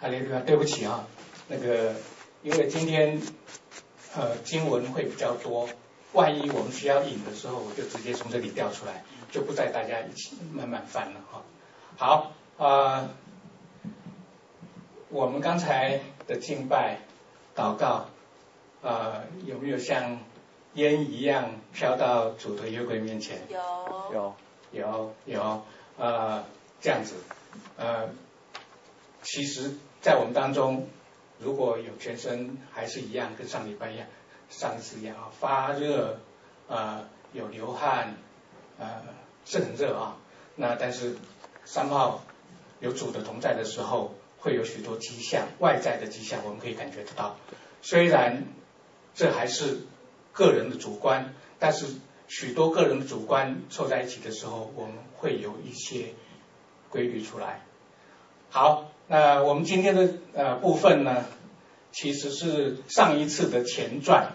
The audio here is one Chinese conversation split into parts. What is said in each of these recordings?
哈利路亚，对不起啊，因为今天经文会比较多，万一我们需要引的时候，我就直接从这里调出来，就不带大家一起慢慢翻了哈。好我们刚才的敬拜祷告有没有像烟一样飘到主的约柜面前？有这样子其实在我们当中，如果有全身还是一样，跟上礼拜一样，上次一样发热有流汗是很热那但是3号有主的同在的时候，会有许多迹象，外在的迹象我们可以感觉得到。虽然这还是个人的主观，但是许多个人的主观凑在一起的时候，我们会有一些规律出来。好，那我们今天的部分呢，其实是上一次的前传，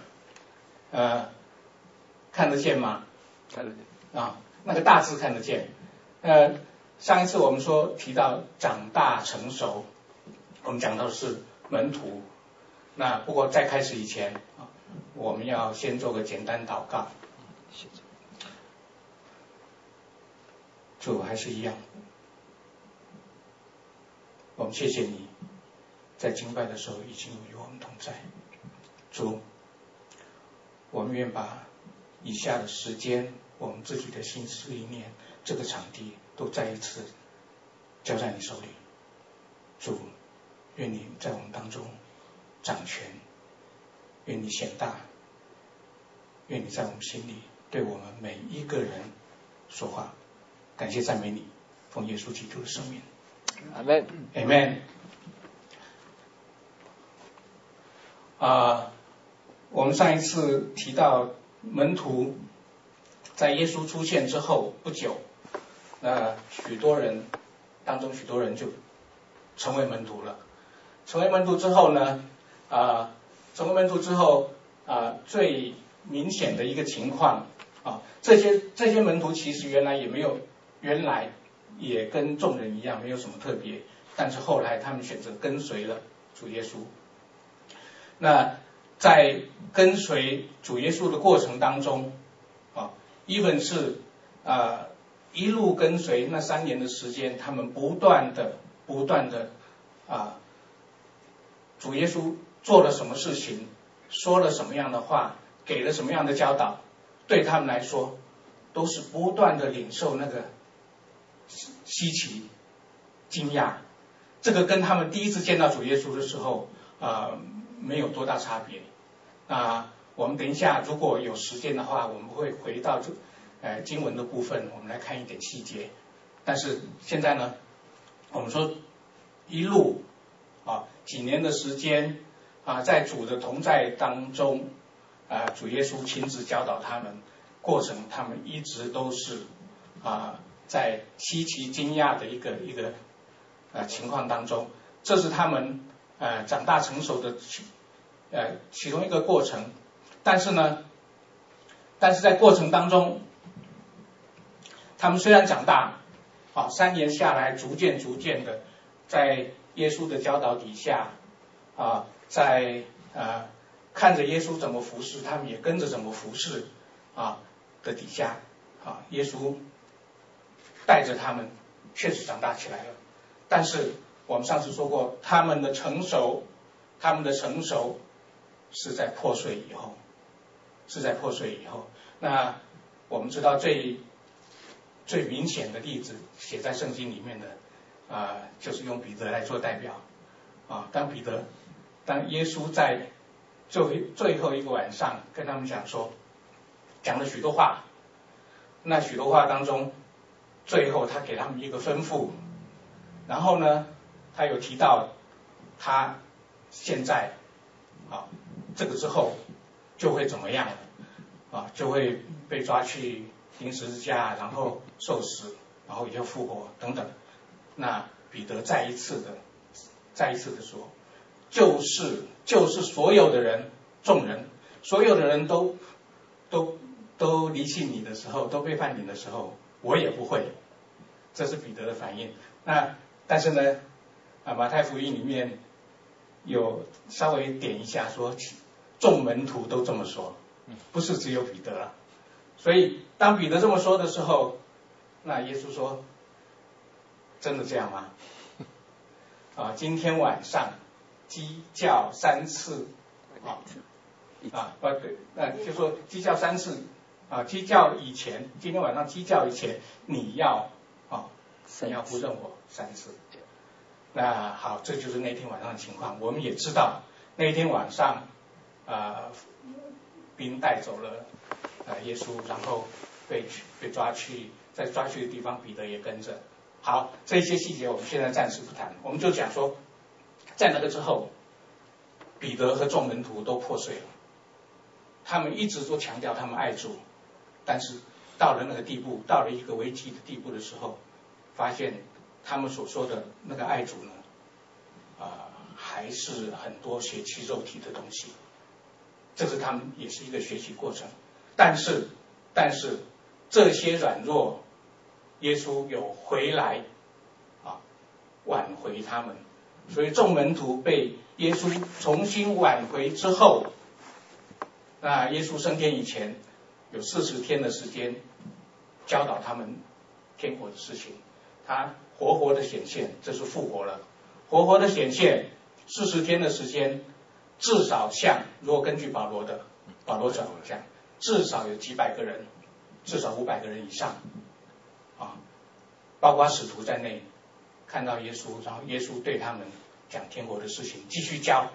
看得见吗？看得见那个大字看得见。上一次我们提到长大成熟，我们讲到的是门徒。那不过在开始以前我们要先做个简单祷告。主还是一样，我们谢谢你在敬拜的时候已经与我们同在。主，我们愿把以下的时间，我们自己的心思意念，这个场地都再一次交在你手里。主，愿你在我们当中掌权，愿你显大，愿你在我们心里对我们每一个人说话。感谢赞美你，奉耶稣基督的圣名， 阿们， 阿们。我们上一次提到门徒在耶稣出现之后不久，许多人就成为门徒了。成为门徒之后呢，最明显的一个情况这些门徒其实原来也跟众人一样，没有什么特别，但是后来他们选择跟随了主耶稣。那在跟随主耶稣的过程当中even 是一路跟随那3年的时间，他们不断的主耶稣做了什么事情，说了什么样的话，给了什么样的教导，对他们来说都是不断的领受那个稀奇惊讶。这个跟他们第一次见到主耶稣的时候没有多大差别。我们等一下如果有时间的话，我们会回到经文的部分，我们来看一点细节。但是现在呢，我们说一路几年的时间在主的同在当中主耶稣亲自教导他们，过程他们一直都是在稀奇惊讶的一个情况当中，这是他们长大成熟的其中一个过程。但是在过程当中，他们虽然长大3年下来，逐渐的在耶稣的教导底下在看着耶稣怎么服侍，他们也跟着怎么服侍的底下耶稣带着他们确实长大起来了。但是我们上次说过，他们的成熟是在破碎以后。那我们知道最明显的例子写在圣经里面的就是用彼得来做代表当耶稣在最后一个晚上跟他们讲了许多话，那许多话当中，最后他给他们一个吩咐，然后呢他有提到他现在这个之后就会怎么样了就会被抓去钉十字架，然后受死，然后也要复活等等。那彼得再一次的说，就是所有的人，众人，所有的人都离弃你的时候，都背叛你的时候，我也不会。这是彼得的反应。但是呢马太福音里面有稍微点一下说，众门徒都这么说，不是只有彼得了。所以当彼得这么说的时候，那耶稣说：“真的这样吗？今天晚上鸡叫3次，就说鸡叫3次，鸡叫以前，今天晚上鸡叫以前，你要呼认我3次。”那好，这就是那天晚上的情况。我们也知道，那天晚上，兵带走了耶稣，然后被抓去，在抓去的地方，彼得也跟着。好，这些细节我们现在暂时不谈，我们就讲说，在那个之后，彼得和众门徒都破碎了。他们一直都强调他们爱主，但是到了那个地步，到了一个危机的地步的时候，发现他们所说的那个爱主呢，还是很多血气肉体的东西。这是他们也是一个学习过程。但是这些软弱，耶稣有回来挽回他们。所以众门徒被耶稣重新挽回之后，那耶稣升天以前有40天的时间教导他们天国的事情，他活活的显现，这是复活了，活活的显现，40天的时间，至少如果根据保罗讲，至少有几百个人，至少500个人以上，包括使徒在内，看到耶稣，然后耶稣对他们讲天国的事情，继续教，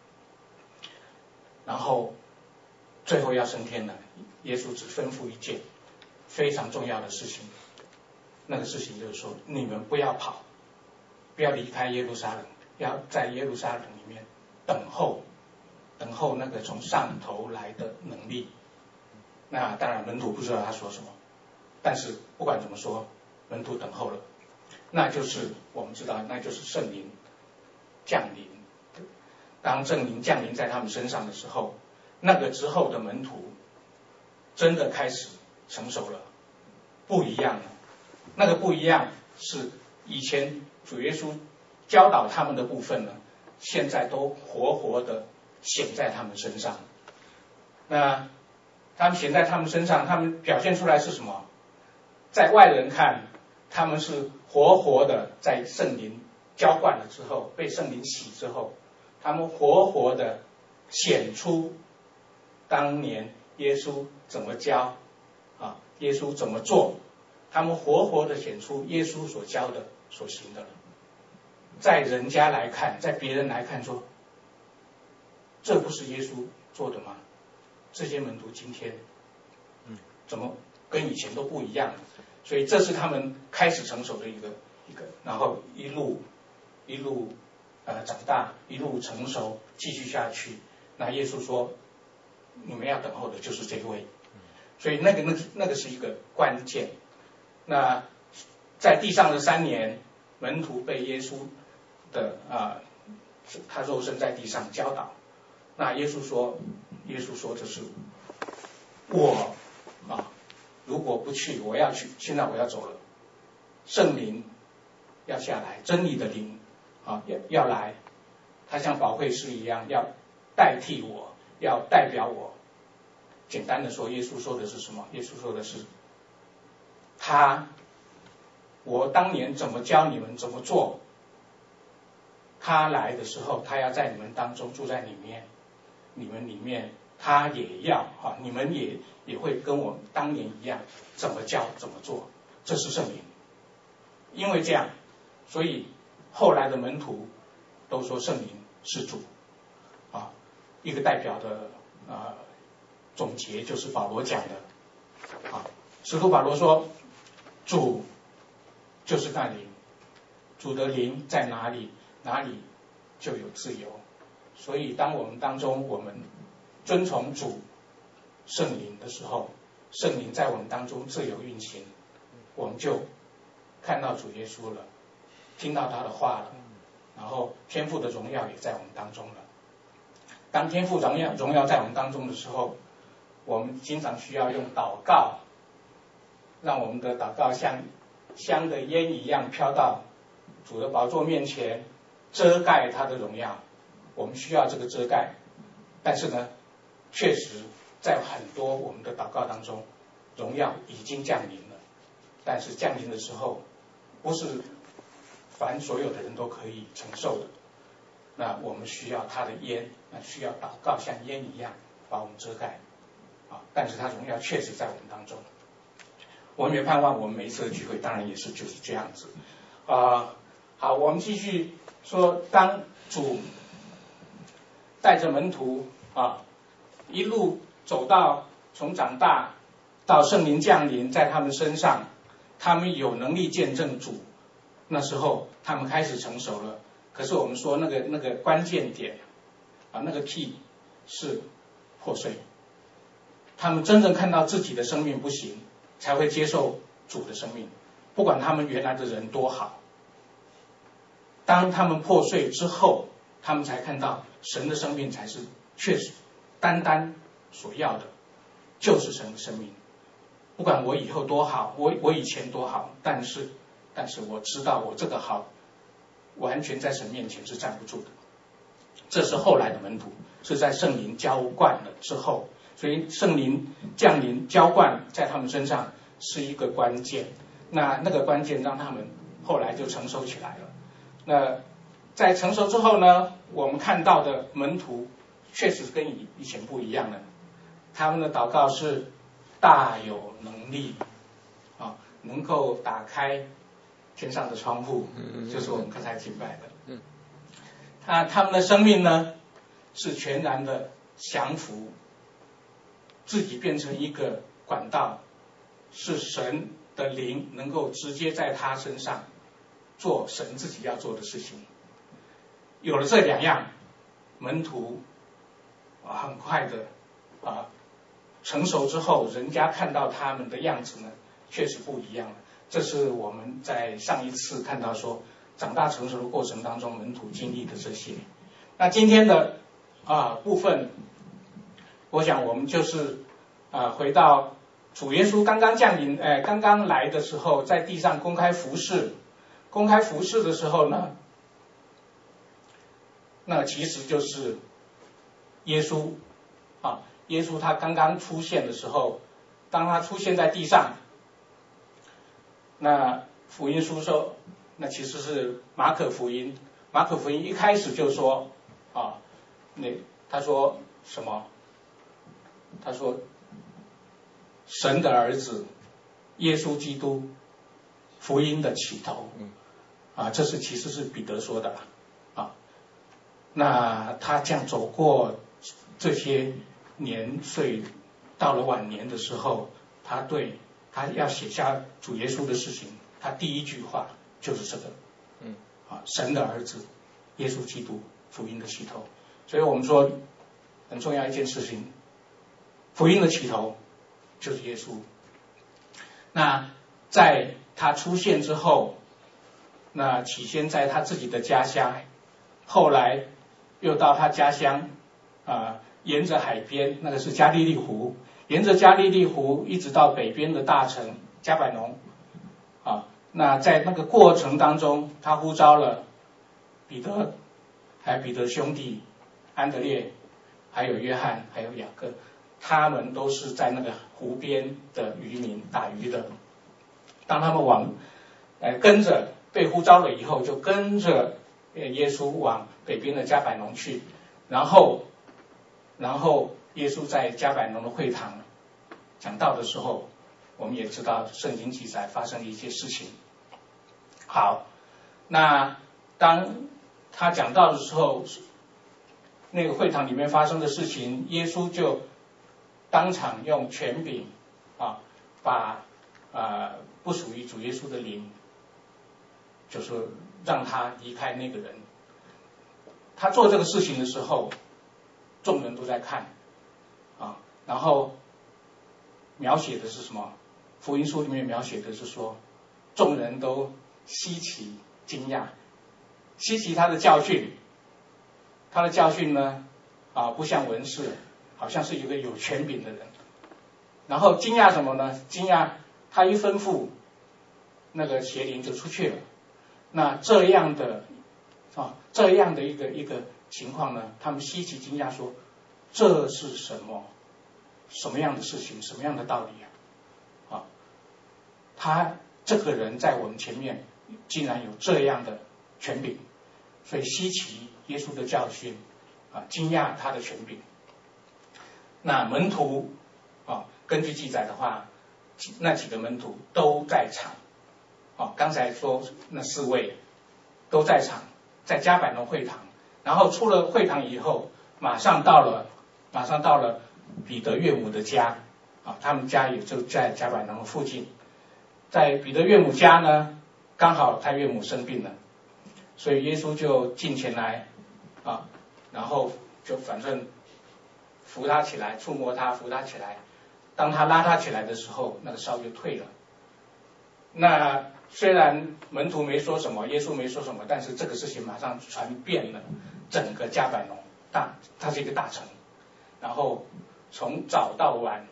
然后最后要升天了，耶稣只吩咐一件非常重要的事情，那个事情就是说，你们不要跑，不要离开耶路撒冷，要在耶路撒冷里面等候那个从上头来的能力。那当然门徒不知道他说什么，但是不管怎么说，门徒等候了，那就是我们知道，那就是圣灵降临。当圣灵降临在他们身上的时候，那个之后的门徒真的开始成熟了，不一样了。那个不一样是以前主耶稣教导他们的部分呢，现在都活活的显在他们身上。那他们显在他们身上，他们表现出来是什么？在外人看，他们是活活的在圣灵浇灌了之后，被圣灵洗之后，他们活活的显出当年耶稣怎么教耶稣怎么做，他们活活的显出耶稣所教的所行的了。在人家来看，在别人来看说，这不是耶稣做的吗？这些门徒今天怎么跟以前都不一样了？所以这是他们开始成熟的一个，然后一路长大，一路成熟，继续下去。那耶稣说，你们要等候的就是这位。所以那个是一个关键。那在地上的3年，门徒被耶稣的他肉身在地上教导。那耶稣说这是我如果不去，我要去，现在我要走了。圣灵要下来，真理的灵要来，他像保惠师一样，要代替我，要代表我。简单的说，耶稣说的是什么？耶稣说的是，我当年怎么教你们怎么做，他来的时候，他要在你们当中住在里面，你们里面他也要你们也会跟我当年一样，怎么教怎么做，这是圣灵。因为这样，所以后来的门徒都说圣灵是主一个代表的总结就是保罗讲的使徒保罗说，主就是那灵，主的灵在哪里，哪里就有自由。所以当我们当中我们遵从主圣灵的时候，圣灵在我们当中自由运行，我们就看到主耶稣了，听到他的话了，然后天父的荣耀也在我们当中了。当天父荣耀在我们当中的时候，我们经常需要用祷告，让我们的祷告像香的烟一样飘到主的宝座面前， 遮盖他的荣耀，我们需要这个遮盖。但是呢，确实在很多我们的祷告当中，荣耀已经降临了，但是降临的时候，不是凡所有的人都可以承受的。那我们需要他的烟，那需要祷告像烟一样把我们遮盖但是他荣耀确实在我们当中。我们也盼望我们每一次的聚会当然也是就是这样子好，我们继续说，当主带着门徒一路走到从长大到圣灵降临在他们身上，他们有能力见证主，那时候他们开始成熟了。可是我们说那个关键点那个 key 是破碎，他们真正看到自己的生命不行，才会接受主的生命，不管他们原来的人多好。当他们破碎之后，他们才看到神的生命才是确实单单所要的，就是神的生命。不管我以后多好，我以前多好，但是我知道我这个好完全在神面前是站不住的。这是后来的门徒，是在圣灵浇灌了之后，所以圣灵降临浇灌在他们身上是一个关键。那个关键让他们后来就成熟起来了。那在成熟之后呢，我们看到的门徒确实跟以前不一样了。他们的祷告是大有能力能够打开天上的窗户，就是我们刚才敬拜的。他们的生命呢是全然的降服，自己变成一个管道，是神的灵能够直接在他身上做神自己要做的事情。有了这两样，门徒很快的成熟之后，人家看到他们的样子呢确实不一样了。这是我们在上一次看到说长大成熟的过程当中门徒经历的这些。那今天的部分，我想我们就是回到主耶稣刚刚降临刚刚来的时候，在地上公开服事的时候呢，那其实就是耶稣耶稣他刚刚出现的时候，当他出现在地上，那福音书说，那其实是马可福音一开始就说他说什么？他说神的儿子耶稣基督福音的起头这是其实是彼得说的那他这样走过这些年岁，到了晚年的时候，他要写下主耶稣的事情，他第一句话就是这个神的儿子耶稣基督福音的起头。所以我们说很重要一件事情，福音的起头就是耶稣。那在他出现之后，那起先在他自己的家乡，后来又到他家乡沿着海边，那个是加利利湖，沿着加利利湖一直到北边的大城加百农那在那个过程当中，他呼召了彼得，还有彼得兄弟安德烈，还有约翰，还有雅各，他们都是在那个湖边的渔民打鱼的。当他们跟着被呼召了以后，就跟着耶稣往北边的加百农去，然后耶稣在加百农的会堂讲道的时候，我们也知道圣经记载发生了一些事情。好，那当他讲道的时候，那个会堂里面发生的事情，耶稣就当场用权柄把不属于主耶稣的灵，就是让他离开那个人。他做这个事情的时候，众人都在看然后描写的是什么？福音书里面描写的是说，众人都稀奇惊讶，稀奇他的教训。他的教训呢不像文士，好像是一个有权柄的人。然后惊讶什么呢？惊讶他一吩咐，那个邪灵就出去了。那这样的这样的一个情况呢，他们稀奇惊讶说，这是什么样的事情，什么样的道理啊？他这个人在我们前面竟然有这样的权柄，所以稀奇耶稣的教训惊讶他的权柄。那门徒根据记载的话，那几个门徒都在场刚才说那4位都在场，在迦百农会堂，然后出了会堂以后，马上到了彼得岳母的家他们家也就在迦百农附近。在彼得岳母家呢，刚好他岳母生病了，所以耶稣就进前来然后就反正扶他起来，触摸他，扶他起来。当他拉他起来的时候，那个烧就退了。那虽然门徒没说什么，耶稣没说什么，但是这个事情马上传遍了整个迦百农，它是一个大城，然后从早到晚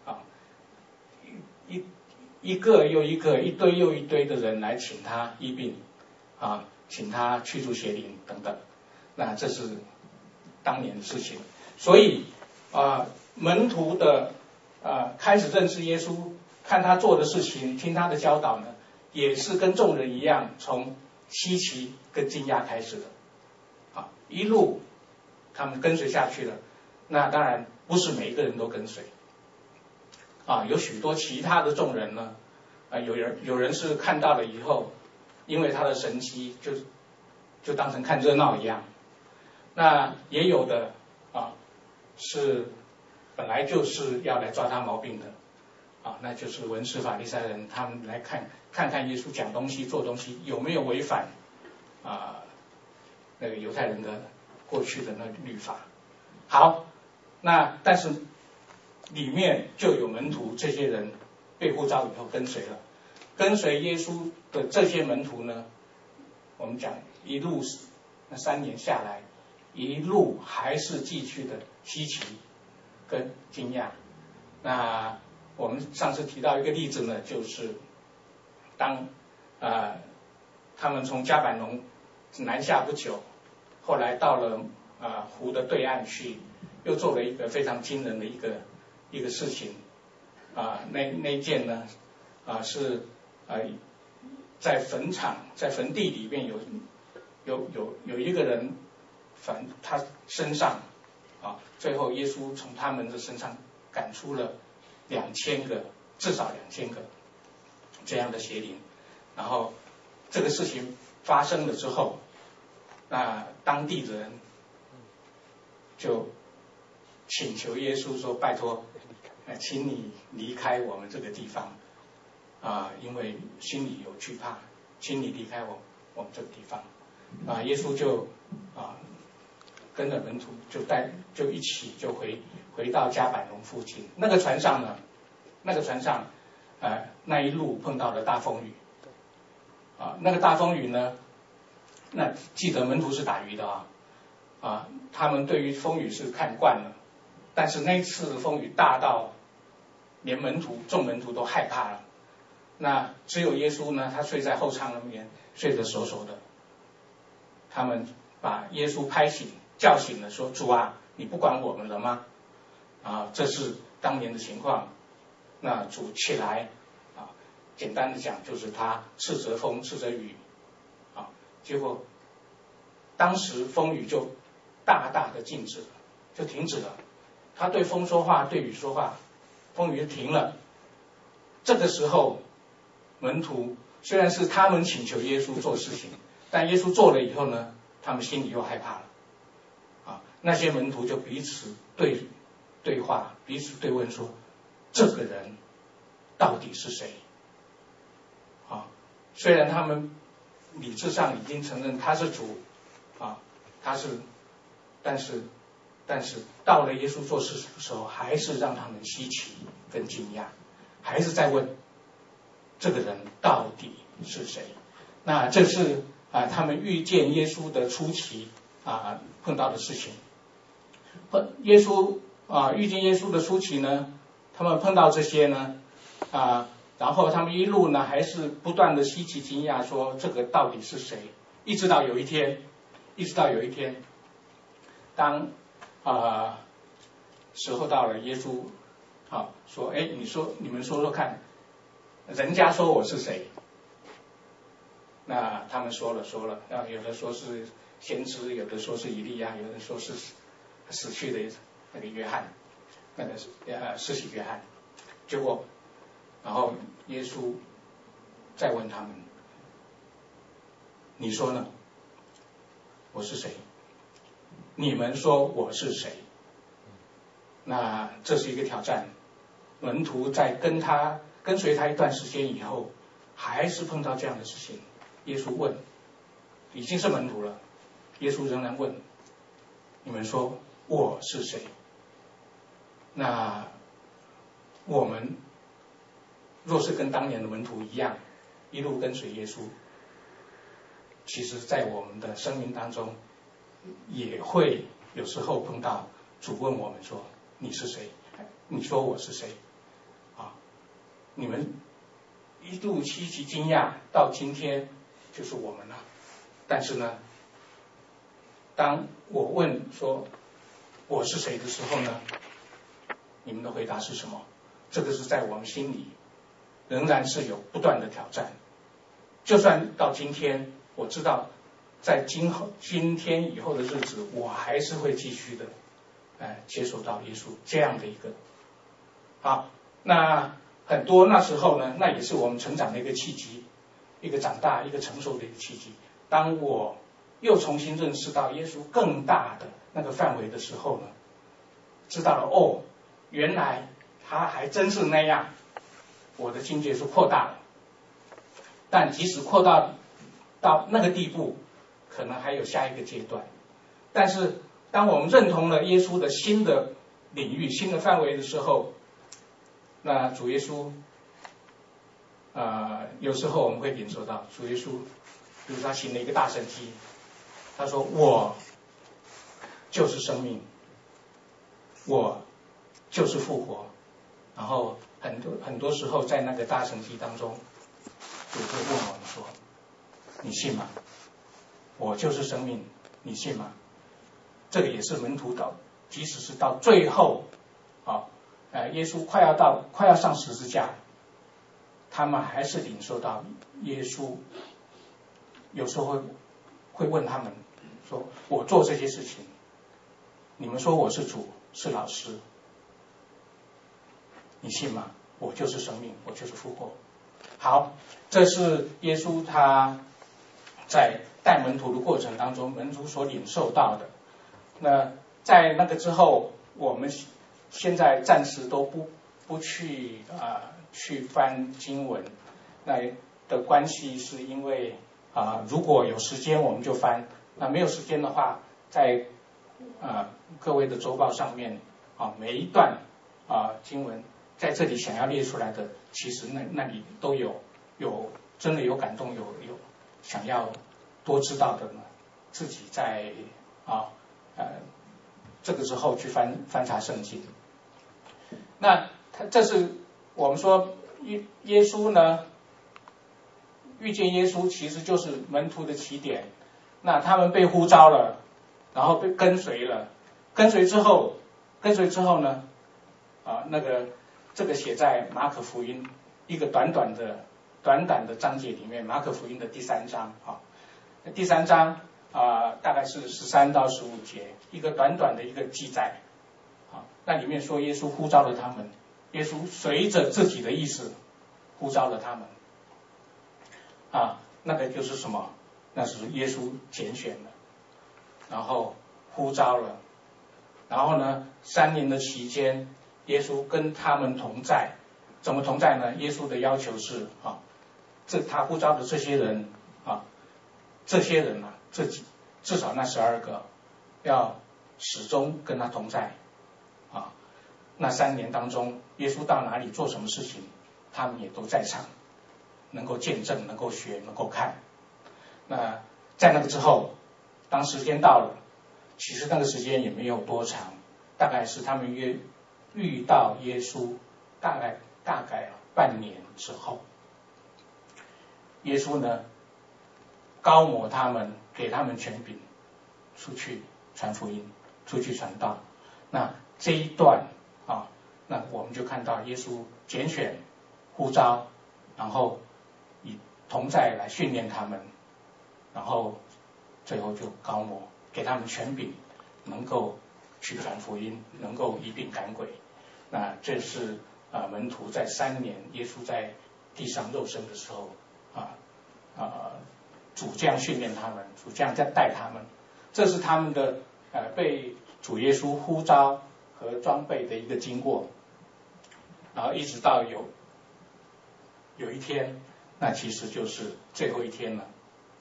一个又一个，一堆又一堆的人来请他医病请他驱逐邪灵等等。那这是当年的事情，所以门徒的开始认识耶稣，看他做的事情，听他的教导呢，也是跟众人一样，从稀奇跟惊讶开始的一路他们跟随下去了。那当然不是每一个人都跟随有许多其他的众人呢有人是看到了以后，因为他的神迹就当成看热闹一样。那也有的是本来就是要来抓他毛病的那就是文士法利赛人，他们来看看耶稣讲东西做东西有没有违反那个犹太人的过去的那律法。好，那但是里面就有门徒，这些人被呼召以后跟随了，跟随耶稣的这些门徒呢，我们讲一路那3年下来，一路还是继续的稀奇跟惊讶。那我们上次提到一个例子呢，就是当他们从迦百农南下不久，后来到了湖的对岸去，又做了一个非常惊人的一个事情那件呢是在坟场在坟地里面有一个人他身上最后耶稣从他们的身上赶出了2000个，至少2000个这样的邪灵。然后这个事情发生了之后，那当地的人就请求耶稣说，拜托请你离开我们这个地方因为心里有惧怕，请你离开我们这个地方耶稣就跟着门徒就一起就回到迦百农附近。那个船上那一路碰到了大风雨那个大风雨呢，那记得门徒是打鱼的他们对于风雨是看惯了，但是那次的风雨大到连众门徒都害怕了。那只有耶稣呢，他睡在后舱里面，睡得熟熟的。他们把耶稣拍醒叫醒了，说，主啊，你不管我们了吗这是当年的情况。那主起来简单的讲就是他斥责风斥责雨结果当时风雨就大大的静止了，就停止了。他对风说话，对雨说话，风雨就停了。这个时候门徒虽然是他们请求耶稣做事情，但耶稣做了以后呢，他们心里又害怕了那些门徒就彼此对话，彼此对问说，这个人到底是谁虽然他们理智上已经承认他是主但是到了耶稣做事的时候，还是让他们稀奇跟惊讶，还是在问这个人到底是谁。那这是他们遇见耶稣的初期碰到的事情。耶稣遇见耶稣的初期呢，他们碰到这些呢然后他们一路呢还是不断的稀奇惊讶，说这个到底是谁。一直到有一天一直到有一天，当时候到了，耶稣说，哎，你们说说看，人家说我是谁？那他们说了，有的说是先知，有的说是以利亚，有的说是死去的那个约翰，那个施洗约翰。结果，然后耶稣再问他们，你说呢？我是谁？你们说我是谁？那这是一个挑战。门徒在跟随他一段时间以后，还是碰到这样的事情。耶稣问，已经是门徒了，耶稣仍然问，你们说我是谁？那我们若是跟当年的门徒一样，一路跟随耶稣，其实在我们的生命当中，也会有时候碰到主问我们说，你是谁？你说我是谁？你们一度稀奇惊讶，到今天就是我们了。但是呢，当我问说我是谁的时候呢，你们的回答是什么？这个是在我们心里仍然是有不断的挑战。就算到今天，我知道在今天以后的日子，我还是会继续的接受到耶稣这样的一个好。那很多那时候呢，那也是我们成长的一个契机，一个长大一个成熟的一个契机。当我又重新认识到耶稣更大的那个范围的时候呢，知道了原来他还真是那样，我的境界是扩大了。但即使扩大到那个地步，可能还有下一个阶段。但是当我们认同了耶稣的新的领域、新的范围的时候，那主耶稣有时候我们会领受到主耶稣，比如他行了一个大神迹，他说我就是生命，我就是复活。然后很多时候在那个大神迹当中，主会问我们说，你信吗？我就是生命，你信吗？这个也是门徒即使是到最后耶稣快要上十字架，他们还是领受到耶稣有时候会问他们说，我做这些事情，你们说我是主是老师，你信吗？我就是生命，我就是复活。好，这是耶稣他在带门徒的过程当中，门徒所领受到的。那在那个之后，我们现在暂时都不去翻经文，那的关系是因为如果有时间我们就翻，那没有时间的话，在各位的周报上面每一段经文在这里想要列出来的，其实那里都有真的有感动，有想要多知道的呢，自己在这个之后去翻查圣经。那这是我们说耶稣呢，遇见耶稣其实就是门徒的起点。那他们被呼召了，然后被跟随了，跟随之后呢，这个写在马可福音一个短短的章节里面，马可福音的第3章第3章大概是13到15节，一个短短的一个记载那里面说耶稣呼召了他们，耶稣随着自己的意思呼召了他们那个就是什么？那是耶稣拣选了，然后呼召了，然后呢3年的期间，耶稣跟他们同在。怎么同在呢？耶稣的要求是他呼召的这些人至少那12个要始终跟他同在那3年当中，耶稣到哪里做什么事情，他们也都在场，能够见证，能够学，能够看。那在那个之后，当时间到了，其实那个时间也没有多长，大概是他们遇到耶稣大概半年之后，耶稣呢高摩他们，给他们权柄， 出去传福音，出去传道。那这一段啊，那我们就看到耶稣拣选、呼召，然后以同在来训练他们，然后最后就膏抹，给他们权柄，能够去传福音，能够医病赶鬼。那这是门徒在3年耶稣在地上肉身的时候主这样训练他们，主这样在带他们，这是他们的被主耶稣呼召和装备的一个经过。然后一直到有一天，那其实就是最后一天了，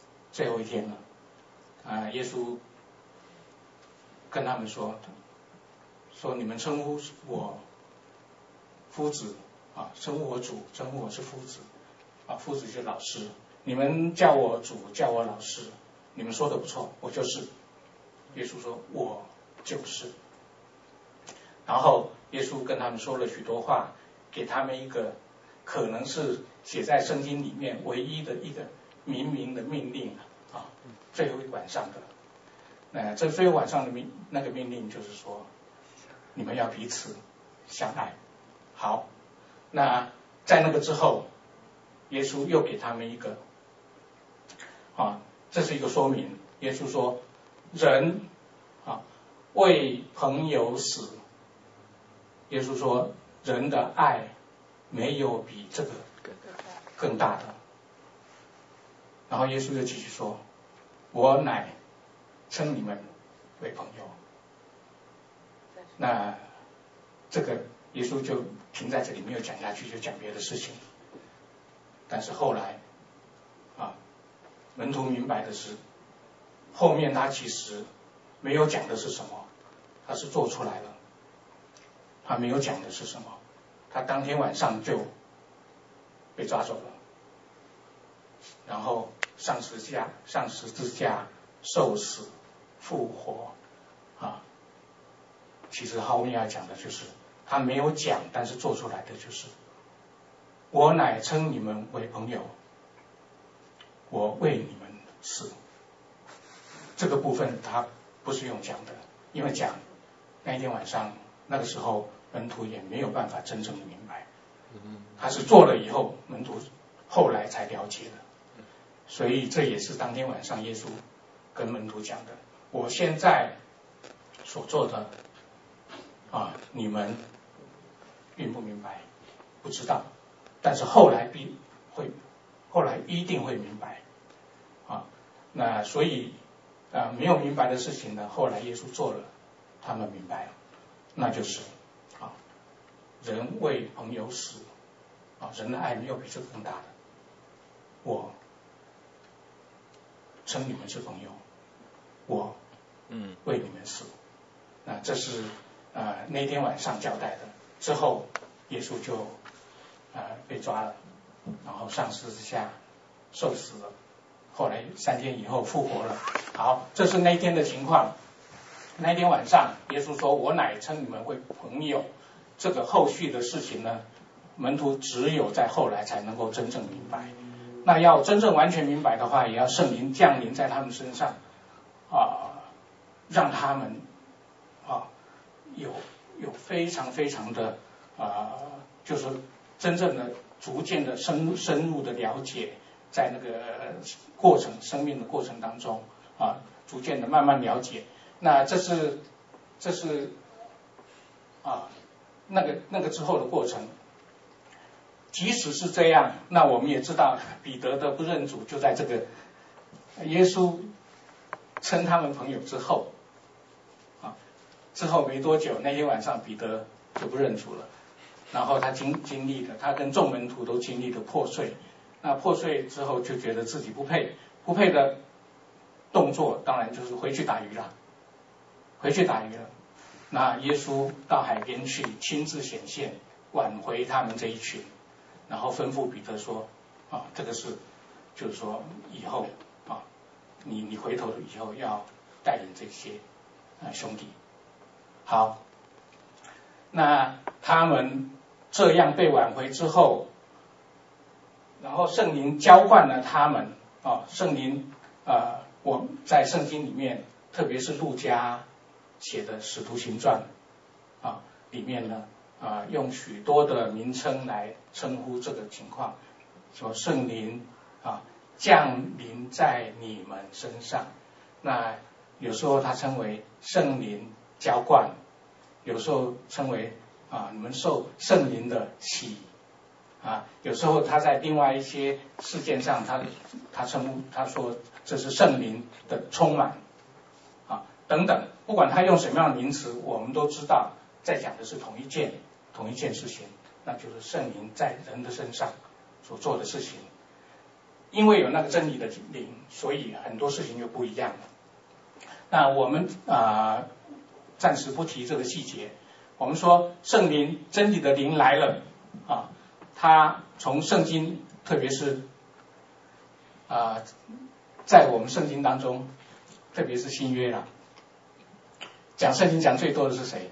耶稣跟他们说你们称呼我夫子称呼我主，称呼我是夫子夫子就是老师，你们叫我主，叫我老师，你们说的不错，我就是。耶稣说我就是。然后耶稣跟他们说了许多话，给他们一个可能是写在圣经里面唯一的一个明的命令最后一晚上的。这最后晚上的那个命令就是说，你们要彼此相爱。好，那在那个之后，耶稣又给他们一个这是一个说明。耶稣说，人为朋友死。耶稣说，人的爱没有比这个更大的。然后耶稣又继续说，我乃称你们为朋友。那这个耶稣就停在这里，没有讲下去，就讲别的事情。但是后来门徒明白的是，后面他其实没有讲的是什么，他是做出来了。他没有讲的是什么，他当天晚上就被抓走了，然后上十字架受死复活其实后面要讲的就是他没有讲，但是做出来的就是我乃称你们为朋友，我为你们死。这个部分他不是用讲的，因为讲那一天晚上那个时候门徒也没有办法真正的明白，他是做了以后门徒后来才了解的。所以这也是当天晚上耶稣跟门徒讲的，我现在所做的你们并不明白，不知道，但是后来一定会明白那所以没有明白的事情呢，后来耶稣做了，他们明白了，那就是人为朋友死人的爱没有比这个更大的。我称你们是朋友，我为你们死。那这是那天晚上交代的。之后耶稣就被抓了，然后上十字架受死了，后来3天以后复活了。好，这是那一天的情况。那天晚上耶稣说，我乃称你们为朋友。这个后续的事情呢，门徒只有在后来才能够真正明白。那要真正完全明白的话，也要圣灵降临在他们身上让他们有非常非常的就是真正的逐渐的深入的了解，在那个过程生命的过程当中逐渐的慢慢了解。那这是那个之后的过程。即使是这样，那我们也知道彼得的不认主就在这个耶稣称他们朋友之后之后没多久，那天晚上彼得就不认主了。然后他经历了，他跟众门徒都经历了破碎。那破碎之后就觉得自己不配的动作，当然就是回去打鱼了。那耶稣到海边去亲自显现，挽回他们这一群，然后吩咐彼得说这个是就是说以后你回头以后要带领这些兄弟。好，那他们这样被挽回之后，然后圣灵浇灌了他们圣灵我在圣经里面特别是路加写的《使徒行传》里面呢用许多的名称来称呼这个情况，说圣灵降临在你们身上。那有时候他称为圣灵浇灌，有时候称为你们受圣灵的洗有时候他在另外一些事件上他说这是圣灵的充满等等，不管他用什么样的名词，我们都知道在讲的是同一件事情，那就是圣灵在人的身上所做的事情。因为有那个真理的灵，所以很多事情就不一样了。那我们暂时不提这个细节，我们说圣灵真理的灵来了他从圣经，特别是在我们圣经当中，特别是新约了，讲圣经讲最多的是谁？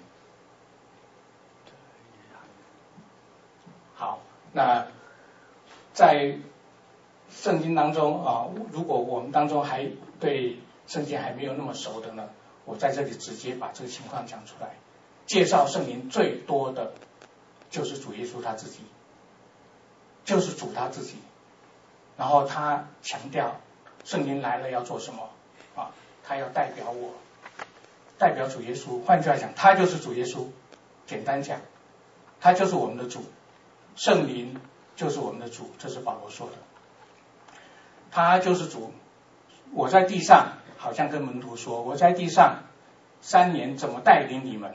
好，那在圣经当中如果我们当中还对圣经还没有那么熟的呢，我在这里直接把这个情况讲出来。介绍圣灵最多的就是主耶稣他自己，就是主他自己。然后他强调圣灵来了要做什么他要代表我，代表主耶稣。换句话讲，他就是主耶稣。简单讲，他就是我们的主，圣灵就是我们的主，这是保罗说的。他就是主。我在地上好像跟门徒说，我在地上3年怎么带领你们，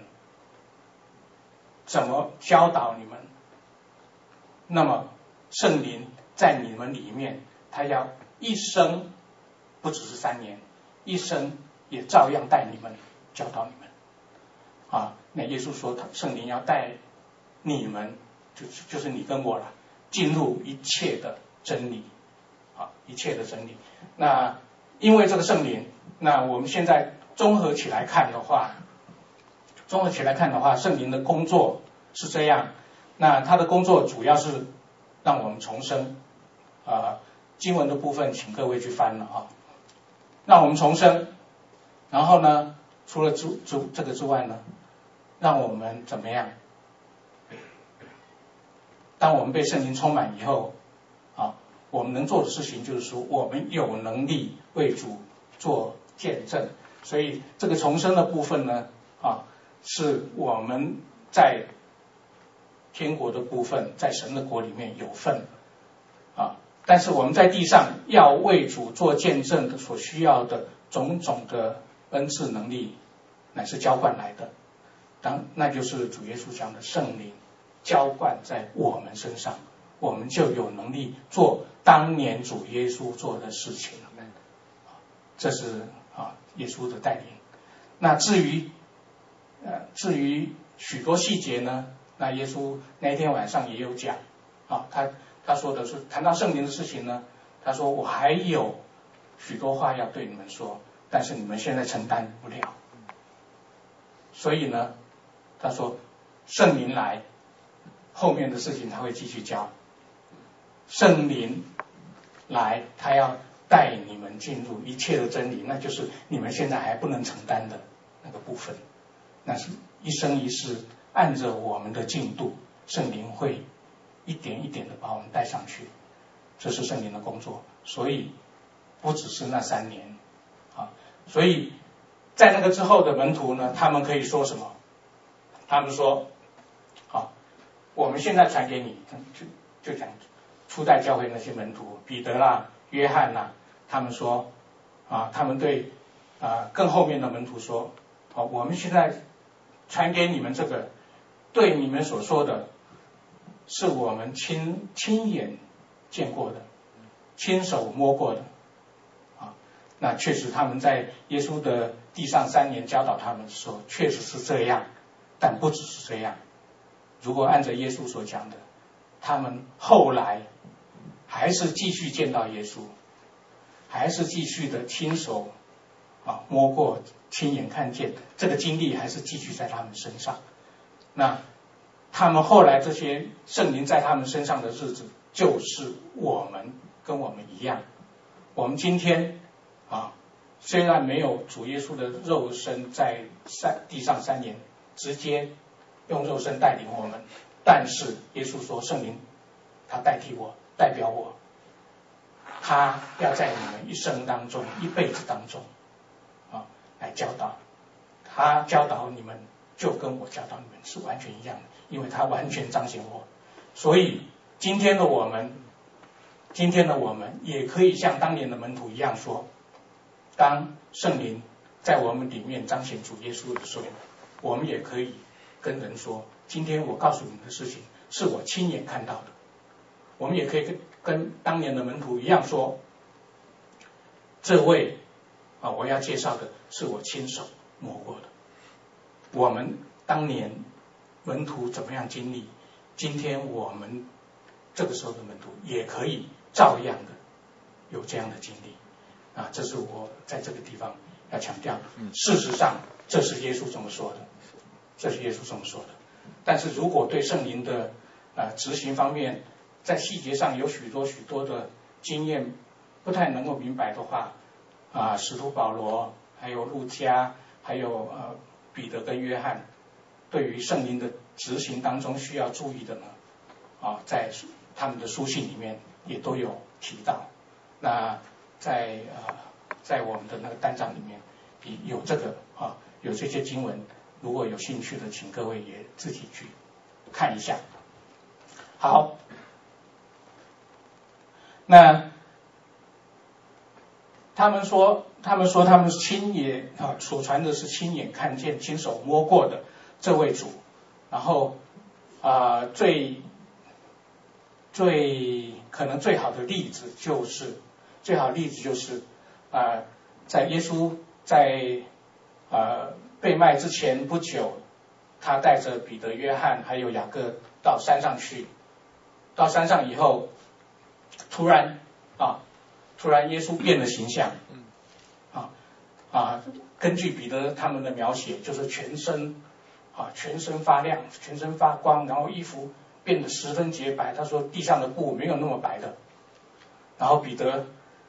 怎么教导你们，那么圣灵在你们里面，他要一生，不只是3年，一生也照样带你们，教导你们那耶稣说圣灵要带你们，就是你跟我了，进入一切的真理一切的真理。那因为这个圣灵，那我们现在综合起来看的话，圣灵的工作是这样。那他的工作主要是让我们重生经文的部分请各位去翻了让我们重生。然后呢，除了这个之外呢，让我们怎么样？当我们被圣灵充满以后我们能做的事情就是说，我们有能力为主做见证。所以这个重生的部分呢是我们在天国的部分，在神的国里面有份但是我们在地上要为主做见证的所需要的种种的恩赐能力，乃是浇灌来的。那就是主耶稣讲的圣灵浇灌在我们身上，我们就有能力做当年主耶稣做的事情。这是耶稣的带领。那至于许多细节呢，那耶稣那天晚上也有讲他说的是谈到圣灵的事情呢，他说我还有许多话要对你们说，但是你们现在承担不了。所以呢，他说圣灵来，后面的事情他会继续教。圣灵来，他要带你们进入一切的真理，那就是你们现在还不能承担的那个部分。那是一生一世按着我们的进度，圣灵会一点一点的把我们带上去，这是圣灵的工作。所以不只是那3年所以在那个之后的门徒呢，他们可以说什么？他们说我们现在传给你，就讲初代教会那些门徒彼得啦、约翰啦，他们说他们对更后面的门徒说我们现在传给你们这个，对你们所说的是我们亲眼见过的，亲手摸过的那确实他们在耶稣的地上3年教导他们的时候确实是这样，但不只是这样。如果按照耶稣所讲的，他们后来还是继续见到耶稣，还是继续的亲手摸过，亲眼看见，这个经历还是继续在他们身上。那他们后来这些圣灵在他们身上的日子，就是我们跟我们一样。我们今天虽然没有主耶稣的肉身在地上3年直接用肉身带领我们，但是耶稣说圣灵他代替我，代表我，他要在你们一生当中一辈子当中来教导，他教导你们就跟我教导你们是完全一样的，因为他完全彰显我。所以今天的我们也可以像当年的门徒一样说，当圣灵在我们里面彰显主耶稣的时候，我们也可以跟人说，今天我告诉你们的事情是我亲眼看到的。我们也可以跟当年的门徒一样说，这位我要介绍的是我亲手摸过的。我们当年门徒怎么样经历，今天我们这个时候的门徒也可以照样的有这样的经历这是我在这个地方要强调的。事实上这是耶稣这么说的，但是如果对圣灵的执行方面，在细节上有许多的经验不太能够明白的话使徒保罗还有路加还有彼得跟约翰对于圣灵的执行当中需要注意的呢在他们的书信里面也都有提到。那在我们的那个单章里面有这个有这些经文，如果有兴趣的请各位也自己去看一下。好，那他们说他们亲眼所传的是亲眼看见亲手摸过的这位主，然后最可能最好的例子就是在耶稣在被卖之前不久，他带着彼得、约翰还有雅各到山上去，到山上以后突然耶稣变了形象根据彼得他们的描写，就是全身发亮，全身发光，然后衣服变得十分洁白，他说地上的布没有那么白的。然后彼得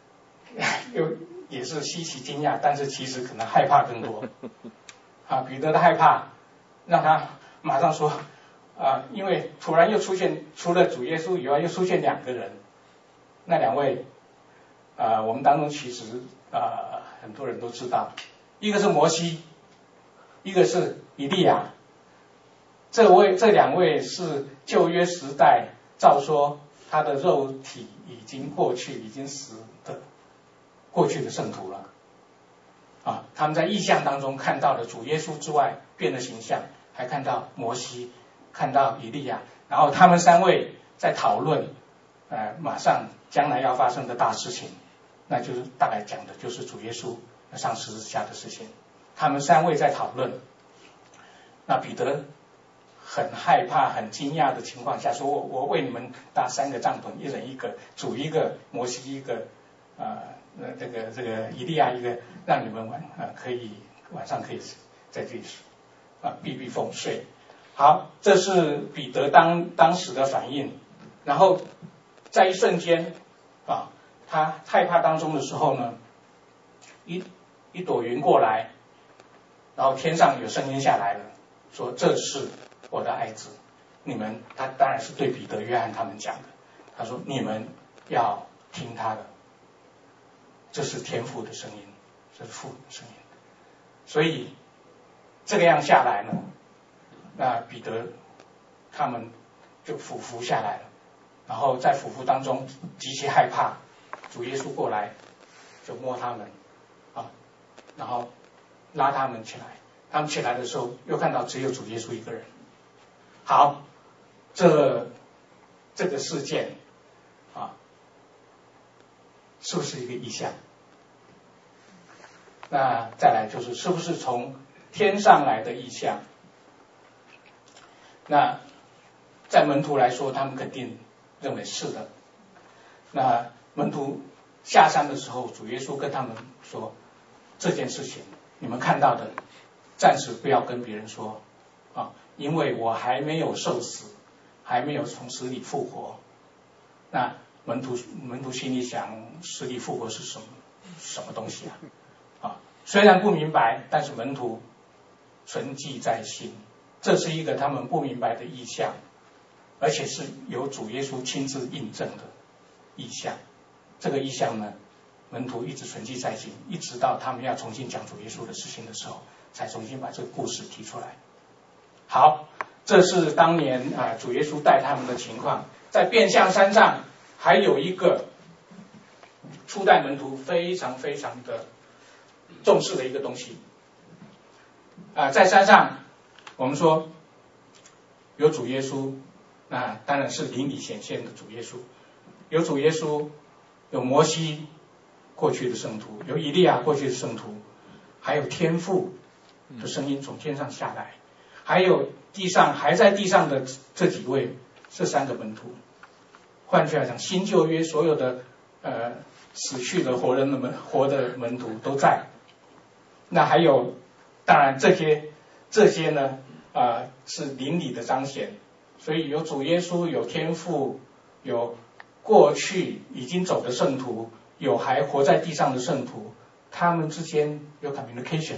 也是稀奇惊讶，但是其实可能害怕更多彼得的害怕让他马上说因为突然又出现除了主耶稣以外又出现2个人，那2位我们当中其实很多人都知道，一个是摩西，一个是以利亚。这2位是旧约时代照说他的肉体已经过去已经死的过去的圣徒了他们在异象当中看到了主耶稣之外变了形象，还看到摩西，看到以利亚，然后他们3位在讨论马上将来要发生的大事情，那就是大概讲的就是主耶稣上十字架的事情。他们3位在讨论，那彼得很害怕很惊讶的情况下说，我为你们搭3个帐篷，一人一个，主一个，摩西一个这个以利亚一个，让你们晚上可以在这里避避风睡。好，这是彼得当时的反应。然后在一瞬间他害怕当中的时候呢，一朵云过来，然后天上有声音下来了，说这是我的爱子，他当然是对彼得、约翰他们讲的，他说你们要听他的，这是天父的声音，这是父的声音。所以这个样下来呢，那彼得他们就俯伏下来了，然后在俯伏当中极其害怕，主耶稣过来就摸他们然后拉他们起来。他们起来的时候又看到只有主耶稣一个人。好，这个事件是不是一个异象？那再来就是是不是从天上来的异象？那在门徒来说，他们肯定认为是的。那门徒下山的时候，主耶稣跟他们说，这件事情你们看到的暂时不要跟别人说因为我还没有受死，还没有从死里复活。那门徒心里想，死里复活是什么东西虽然不明白，但是门徒存记在心，这是一个他们不明白的意象，而且是由主耶稣亲自印证的意象。这个意象呢，门徒一直存记在心，一直到他们要重新讲主耶稣的事情的时候，才重新把这个故事提出来。好，这是当年主耶稣带他们的情况。在变相山上还有一个初代门徒非常非常的重视的一个东西在山上我们说有主耶稣，那当然是灵里显现的主耶稣，有主耶稣，有摩西过去的圣徒，有以利亚过去的圣徒，还有天父的声音从天上下来，还有地上还在地上的这几位，这三个门徒。换句话讲，新旧约所有的死去的活的门徒都在。那还有当然这些呢是灵里的彰显，所以有主耶稣，有天父，有过去已经走的圣徒，有还活在地上的圣徒，他们之间有 communication。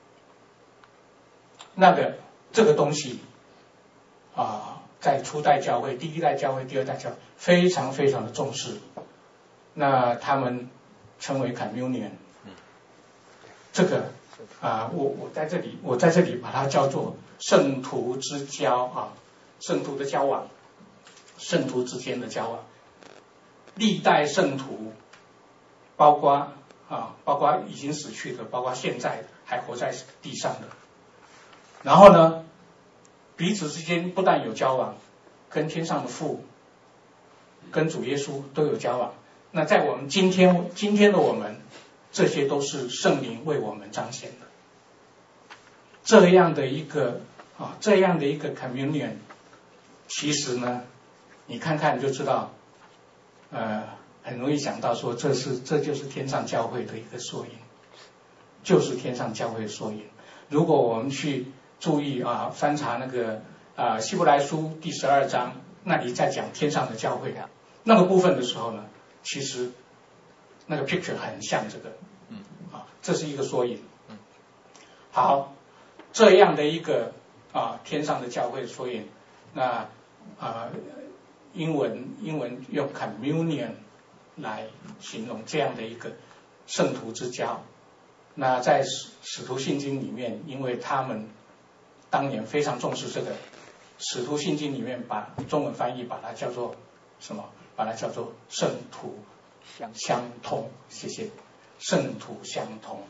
这个东西在初代教会、第一代教会、第二代教会非常非常的重视，那他们称为 communion。 这个我在这里把它叫做圣徒之交圣徒的交往，圣徒之间的交往。历代圣徒包括已经死去的，包括现在还活在地上的，然后呢彼此之间不但有交往，跟天上的父跟主耶稣都有交往。那在我们今天的我们，这些都是圣灵为我们彰显的。这样的一个 communion， 其实呢你看看就知道很容易想到说这就是天上教会的一个缩影，就是天上教会的缩影。如果我们去注意翻查那个希伯来书第12章，那里在讲天上的教会那个部分的时候呢，其实那个 picture 很像这个这是一个缩影。好，这样的一个天上的教会的缩影，那英文用 communion 来形容这样的一个圣徒之交。那在使徒信经里面，因为他们当年非常重视这个，使徒信经里面把中文翻译把它叫做什么？把它叫做圣徒相通。谢谢，圣徒相通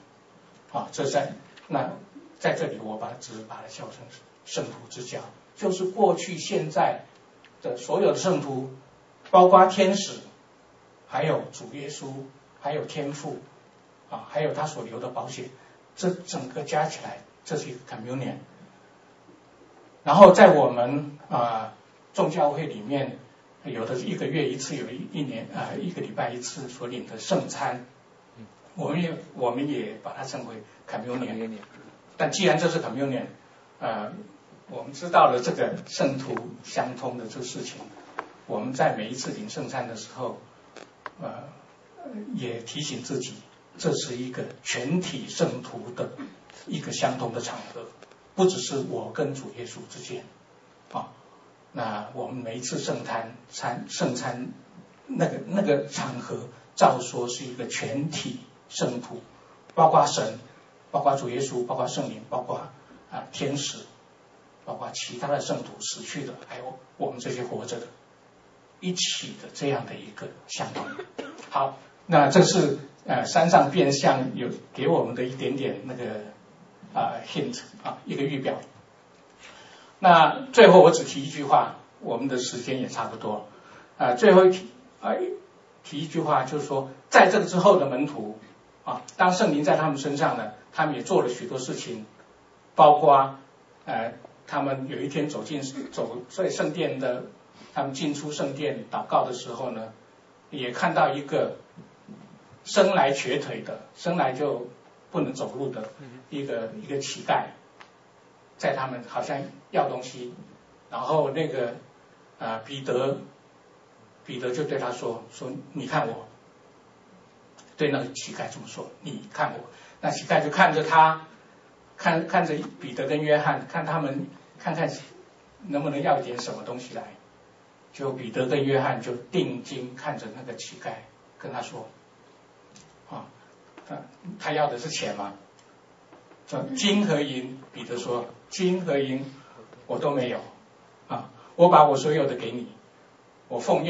在这里我只是把它叫成圣徒之交，就是过去现在的所有的圣徒，包括天使，还有主耶稣，还有天父还有他所流的宝血，这整个加起来，这是一个 communion。 然后在我们众教会里面，有的1个月一次，有1年1个礼拜一次所领的圣餐，我们也把它称为 communion。 但既然这是 communion， 我们知道了这个圣徒相通的这个事情，我们在每一次领圣餐的时候也提醒自己，这是一个全体圣徒的一个相同的场合，不只是我跟主耶稣之间那我们每一次圣餐那个场合，照说是一个全体圣徒，包括神，包括主耶稣，包括圣灵，包括天使，包括其他的圣徒死去的，还有我们这些活着的，一起的这样的一个相同。好，那这是山上变相有给我们的一点点那个hint 一个预表。那最后我只提一句话，我们的时间也差不多最后提一句话，就是说在这个之后的门徒当圣灵在他们身上呢，他们也做了许多事情，包括他们有一天走在圣殿的，他们进出圣殿祷告的时候呢，也看到一个生来瘸腿的，生来就不能走路的一个乞丐，在他们好像要东西，然后那个彼得就对他说你看我，对那个乞丐这么说，你看我。 那乞丐就看着他，看着彼得跟约翰，看他们看看能不能要一点什么东西来。就彼得跟约翰就定睛看着那个乞丐，跟他说：“啊，他要的是钱吗？说金和银。”彼得说：“金和银我都没有啊，我把我所有的给你，我奉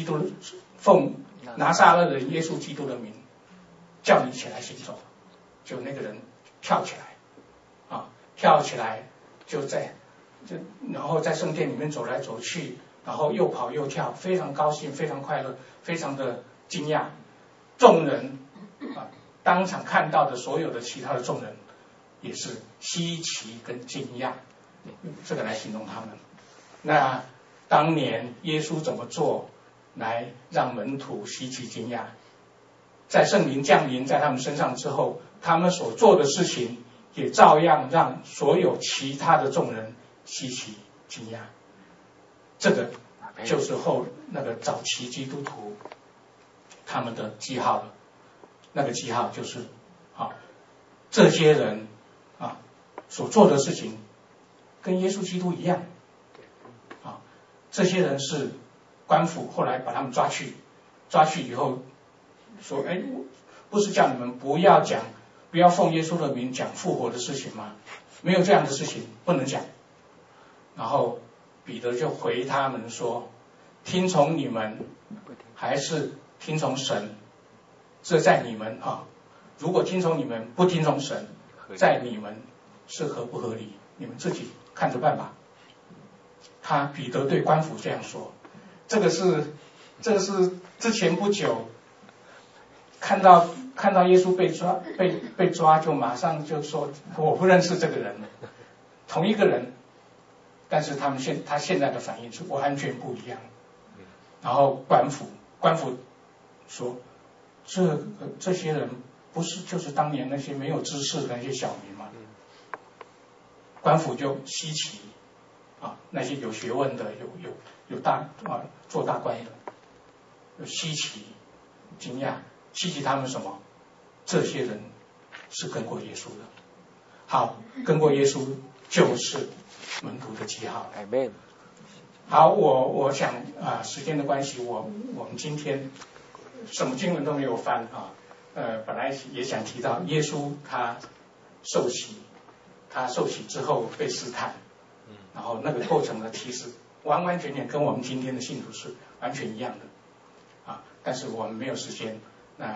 拿撒勒人耶稣基督的名，叫你起来行走。”就那个人跳起来，跳起来然后在圣殿里面走来走去，然后又跑又跳，非常高兴，非常快乐，非常的惊讶。众人当场看到的所有的其他的众人也是稀奇跟惊讶，这个来形容他们。那当年耶稣怎么做来让门徒稀奇惊讶？在圣灵降临在他们身上之后，他们所做的事情也照样让所有其他的众人稀奇惊讶。这个就是那个早期基督徒他们的记号了。那个记号就是这些人所做的事情跟耶稣基督一样。这些人是官府后来把他们抓去以后说，不是叫你们不要奉耶稣的名讲复活的事情吗？没有这样的事情，不能讲。然后彼得就回他们说：听从你们还是听从神，这在你们如果听从你们不听从神，在你们是合不合理，你们自己看着办吧。彼得对官府这样说。这个是之前不久看到耶稣被抓，就马上就说我不认识这个人，同一个人，但是他现在的反应是完全不一样。然后官府说，这些人不是就是当年那些没有知识的那些小民吗？官府就稀奇那些有学问的有做大官的有稀奇惊讶，稀奇他们什么？这些人是跟过耶稣的。好，跟过耶稣就是门徒的记号。好，我想时间的关系，我们今天什么经文都没有翻本来也想提到耶稣他受洗之后被试探，然后那个过程呢，其实完完全全跟我们今天的信徒是完全一样的但是我们没有时间，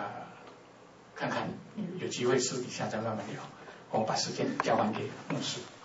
看看有机会私底下再慢慢聊。我把时间交还给牧师。